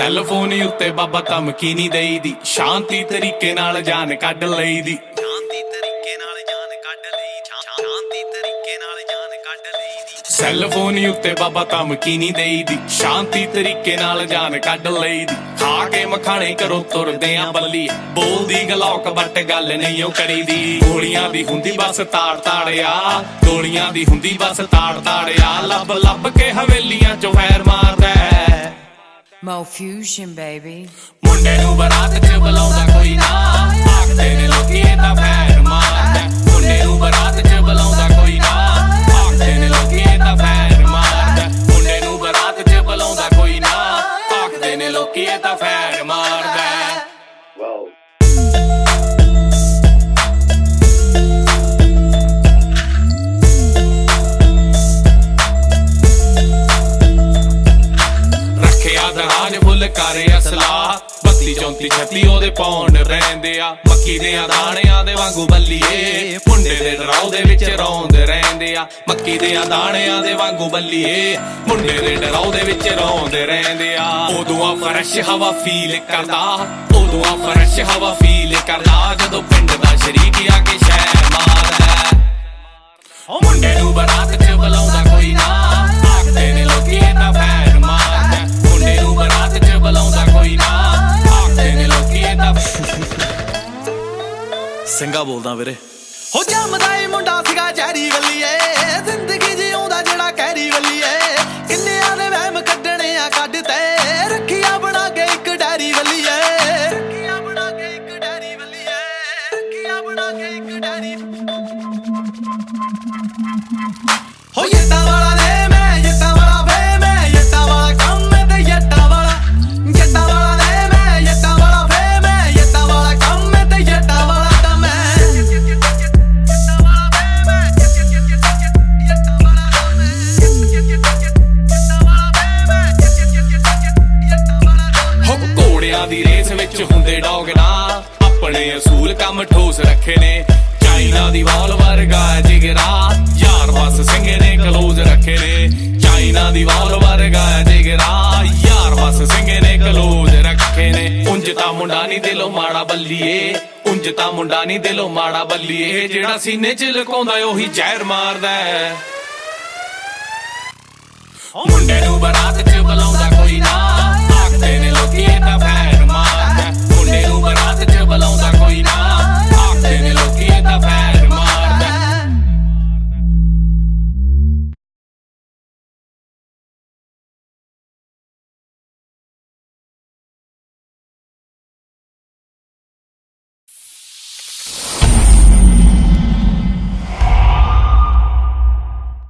Cell phone ਉੱਤੇ ਬਾਬਾ ਧਮਕੀ ਨਹੀਂ ਦੇਈਦੀ, ਸ਼ਾਂਤੀ ਤਰੀਕੇ ਨਾਲ ਜਾਨ ਕੱਢ ਲਈਦੀ। ਸੈੱਲ ਫੋਨ ਉੱਤੇ ਬਾਬਾ ਧਮਕੀ ਨਹੀਂ ਦੇਈਦੀ, ਸ਼ਾਂਤੀ ਤਰੀਕੇ ਨਾਲ ਜਾਨ ਕੱਢ ਲਈਦੀ। ਖਾ ਕੇ ਮਖਾਣੇ ਘਰੋਂ ਤੁਰਦੇ ਆ ਬੱਲੀ, ਬੋਲਦੀ ਗਲੌਕ ਬੱਟ ਗੱਲ ਨਹੀਂ ਉਹ ਕਰੀਦੀ। ਗੋਲੀਆਂ ਦੀ ਹੁੰਦੀ ਬਸ ਤਾੜ ਤਾੜਿਆ, ਗੋਲੀਆਂ ਦੀ ਹੁੰਦੀ ਬਸ ਤਾੜ ਤਾੜਿਆ। ਲੱਭ ਲੱਭ ਕੇ ਹਵੇਲੀਆਂ ਚੋਂ ਫੈਰ ਮਾਰਦਾ Mo Fusion baby। ਮੁੰਡੇ ਨੂੰ ਬਰਾਤ ਚ ਬੁਲਾਉਂਦਾ ਕੋਈ ਨਾ, ਆਖਦੇ ਨੇ ਲੋਕੀ ਇਹ ਤਾਂ ਫੈਰ ਮਾਰਦਾ। ਮੁੰਡੇ ਨੂੰ ਬਰਾਤ ਚ ਬੁਲਾਉਂਦਾ ਕੋਈ ਨਾ, ਆਖਦੇ ਨੇ ਲੋਕੀ ਇਹ ਤਾਂ ਫੈਰ ਮਾਰਦਾ। ਮੁੰਡੇ ਨੂੰ ਬਰਾਤ ਚ ਬੁਲਾਉਂਦਾ ਕੋਈ ਨਾ, ਆਖਦੇ ਨੇ ਲੋਕੀ ਇਹ ਤਾਂ ਫੈਰ ਮਾਰਦਾ। ਰਾਜ ਫੁੱਲ ਕਰੇ ਅਸਲਾ, 32 34 36 ਉਹਦੇ ਪੌਂਡ ਰਹਿੰਦੇ ਆ। ਮੱਕੀ ਦੇ ਦਾਣਿਆਂ ਦੇ ਵਾਂਗੂ ਬੱਲੀਏ, ਮੁੰਡੇ ਦੇ ਡਰਾਉ ਦੇ ਵਿੱਚ ਰੌਂਦੇ ਰਹਿੰਦੇ ਆ। ਮੱਕੀ ਦੇ ਦਾਣਿਆਂ ਦੇ ਵਾਂਗੂ ਬੱਲੀਏ, ਮੁੰਡੇ ਦੇ ਡਰਾਉ ਦੇ ਵਿੱਚ ਰੌਂਦੇ ਰਹਿੰਦੇ ਆ। ਉਦੋਂ ਆ ਫਰੈਸ਼ ਹਵਾ ਫੀਲ ਕਰਦਾ, ਉਦੋਂ ਆ ਫਰੈਸ਼ ਹਵਾ ਫੀਲ ਕਰਦਾ, ਜਦੋਂ ਪਿੰਡ ਦਾ ਸ਼ਰੀਕ ਆ ਕੇ ਸ਼ਹਿਰ ਮਾਰਦਾ। ਮੁੰਡੇ ਨੂੰ ਬਰਾਤ ਚ ਬੁਲਾਉਂਦਾ ਕੋਈ ਨਾ, ਆਖਦੇ ਨੇ ਲੋਕੀ ਇਹ ਤਾਂ ਫੈਰ ਮਾਰਦਾ। ਮੁੰਡੇ ਨੂੰ ਬਰਾਤ ਚ ਬੁਲਾਉਂਦਾ ਕੋਈ ਨਾ, ਆਖਦੇ ਨੇ ਲੋਕੀ ਇਹ ਤਾਂ ਸਿੰਘਾ ਬੋਲਦਾ ਵੀਰੇ। ਹੋ ਜੰਮਦਾ ਏ ਮੁੰਡਾ ਸੀਗਾ ਜ਼ਹਿਰੀ ਵੱਲੀਏ, ਜ਼ਿੰਦਗੀ ਜਿਉਂਦਾ ਜਿਹੜਾ ਕਹਿਰੀ ਵੱਲੀਏ। ਕਿੰਨਿਆਂ ਦੇ ਵਹਿਮ ਕੱਢਣੇ ਆ ਕੱਢ ਤੇ, ਰੱਖੀਆਂ ਬਣਾ ਕੇ ਇੱਕ ਡੈਰੀ ਵੱਲੀਏ। ਰੱਖੀਆਂ ਬਣਾ ਕੇ ਇੱਕ ਡੈਰੀ ਵੱਲੀਏ, ਰੱਖੀਆਂ ਬਣਾ ਕੇ ਇੱਕ ਡੈਰੀ। ਹੋ ਯੱਟਾਂ ਵਾਲਾ ਨੇ ਮੈਂ ਯੱਟਾਂ ਵਾਲਾ ਵੇ, ਮੈਂ ਯੱਟਾਂ ਵਾਲਾ ਕੰਮ ਤੇ ਯੱਟਾਂ ਵਾਲਾ। ਜੱਟਾਂ ਵਾਲਾ ਨੇ ਮੈਂ ਯੱਟਾਂ ਵਾਲਾ ਵੇ, ਮੈਂ ਯੱਟਾਂ ਵਾਲਾ ਕੰਮ ਤੇ ਯੱਟਾਂ ਵਾਲਾ ਤਾਂ ਮੈਂ। ਹੋ ਘੋੜਿਆਂ ਦੀ ਰੇਸ ਵਿੱਚ ਹੁੰਦੇ ਡੌਗ ਨਾ, ਆਪਣੇ ਅਸੂਲ ਕੰਮ ਠੋਸ ਰੱਖੇ ਨੇ। ਚਾਈਨਾ ਦੀ ਵਾਲ ਵਰਗਾ ਜਿਗਰਾ, ਯਾਰ ਬਸ ਸਿੰਘ ਨੇ ਕਲੋਜ਼ ਰੱਖੇ ਨੇ। ਚਾਈਨਾ ਦੀ ਵਾਲ ਵਰਗਾ ਜਿਗਰਾ, ਯਾਰ ਬਸ ਸਿੰਘ ਨੇ ਕਲੋਜ਼ ਰੱਖੇ ਨੇ। ਉਂਝ ਤਾਂ ਮੁੰਡਾ ਨਹੀਂ ਦਿਲੋਂ ਮਾੜਾ ਬੱਲੀਏ, ਉਂਝ ਤਾਂ ਮੁੰਡਾ ਨਹੀਂ ਦਿਲੋਂ ਮਾੜਾ ਬੱਲੀਏ। ਜਿਹੜਾ ਸੀਨੇ ਚ ਲੁਕਾਉਂਦਾ ਉਹੀ ਜ਼ਹਿਰ ਮਾਰਦਾ। ਮੁੰਡੇ ਨੂੰ ਬਰਾਤ ਚ ਬੁਲਾਉਂਦਾ ਕੋਈ ਨਾ, ਆਖਦੇ ਨੇ ਲੋਕੀ ਇਹ ਤਾਂ